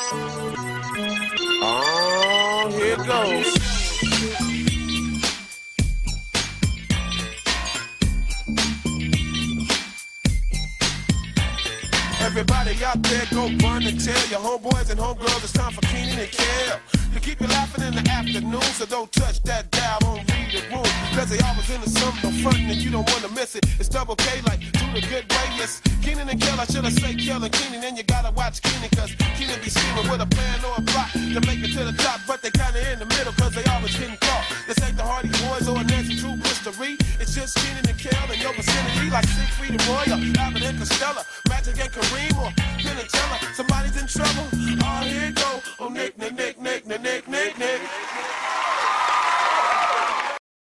Oh, here it goes. Everybody out there go run and tell your homeboys and homegirls it's time for Keenan and Kel to keep you laughing in the afternoon, so don't touch that dial, don't read the room, cause they always into something frontin' and you don't wanna miss it. It's double K like do the good way, yes. Keenan and Kel, I should've said Kel and Keenan, and you gotta watch Keenan, cause Keenan be scheming with a plan or a plot to make it to the top, but they kinda in the middle, cause they always getting caught. This ain't the Hardy Boys or a Nancy Drew mystery, it's just Keenan and Kel in your vicinity, like Siegfried and Roy or Abbott and Costello, Magic and Kareem or Penn and Teller. Somebody's in trouble, oh here it goes.